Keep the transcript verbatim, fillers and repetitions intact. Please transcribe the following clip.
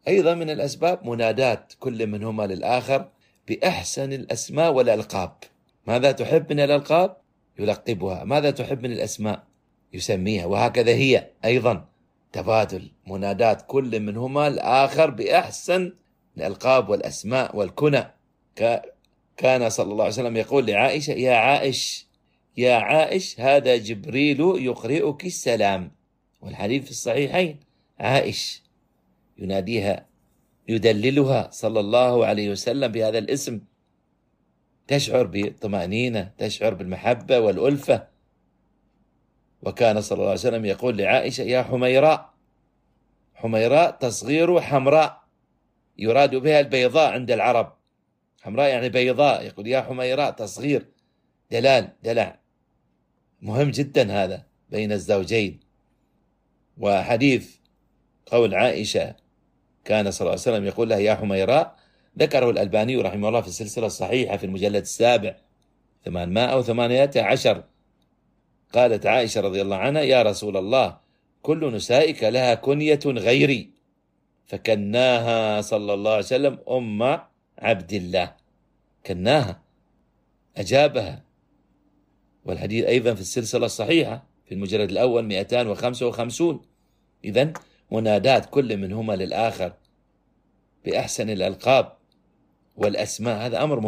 أيضا من الأسباب منادات كل منهما للآخر بأحسن الأسماء والألقاب. ماذا تحب من الألقاب؟ يلقبها. ماذا تحب من الأسماء؟ يسميها. وهكذا هي أيضا تبادل منادات كل منهما الآخر بأحسن الألقاب والأسماء والكنى. كان صلى الله عليه وسلم يقول لعائشة: يا عائش، يا عائش، هذا جبريل يقرئك السلام. والحديث في الصحيحين. عائش يناديها، يدللها صلى الله عليه وسلم بهذا الاسم، تشعر بالطمأنينة، تشعر بالمحبة والألفة. وكان صلى الله عليه وسلم يقول لعائشة: يا حميراء. حميراء تصغير حمراء، يراد بها البيضاء عند العرب. حمراء يعني بيضاء، يقول يا حميراء، تصغير، دلال، دلع. مهم جدا هذا بين الزوجين. وحديث قول عائشة كان صلى الله عليه وسلم يقول لها يا حميراء، ذكره الألباني رحمه الله في السلسلة الصحيحة في المجلد السابع ثمانمائة أو ثمانية عشر. قالت عائشة رضي الله عنها: يا رسول الله، كل نسائك لها كنية غيري، فكناها صلى الله عليه وسلم أم عبد الله. كناها، أجابها. والحديث أيضا في السلسلة الصحيحة في المجلد الأول مئتان وخمسة وخمسين. إذن منادات كل منهما للآخر بأحسن الألقاب والأسماء، هذا أمر مهم.